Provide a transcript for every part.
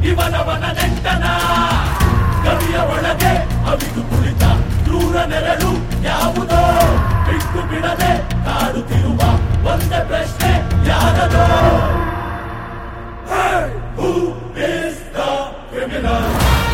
ಇವನವನ ನೆಂಟನ ಕವಿಯ ಒಳಗೆ ಅವಿದು ಕುಳಿತ ಕ್ರೂರ ನೆರಳು ಯಾವುದೋ ಬಿಟ್ಟು ಬಿಡದೆ ಕಾಡುತ್ತಿರುವ ಒಂದೇ ಪ್ರಶ್ನೆ ಯಾರದೋ Who is the criminal?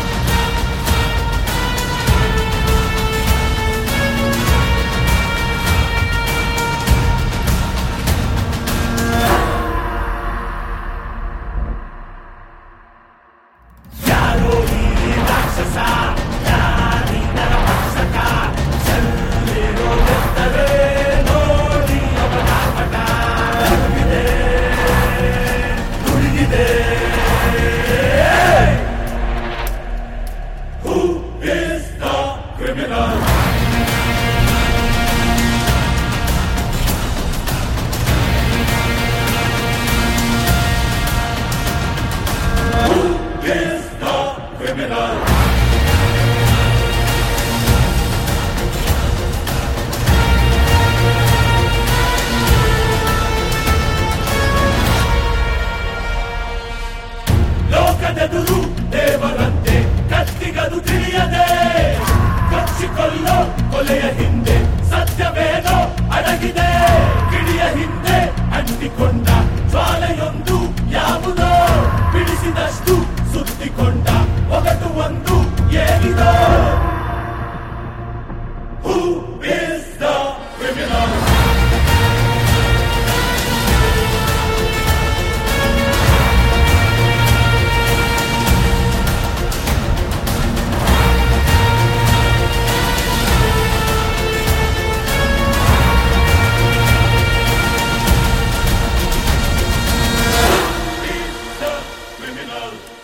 ಲೋಕದೆದುರು ದೇವರಂತೆ ಕತ್ತಿಗದು ತಿಳಿಯದೆ ಕಚ್ಚಿಕೊಳ್ಳೋ ಕೊಲೆಯ ಹಿಂದೆ ಸತ್ಯವೇನೋ ಅಡಗಿದೆ ಕಿಡಿಯ ಹಿಂದೆ ಅಂಟಿಕೊಂಡ ಜ್ವಾಲೆಯೊಂದು ಯಾವುದೋ ಬಿಡಿಸಿದಷ್ಟು ಸುತ್ತಿಕೊಂಡ ಒಗಟು ಒಂದು ಏನಿದೋ Who is the criminal? Criminal.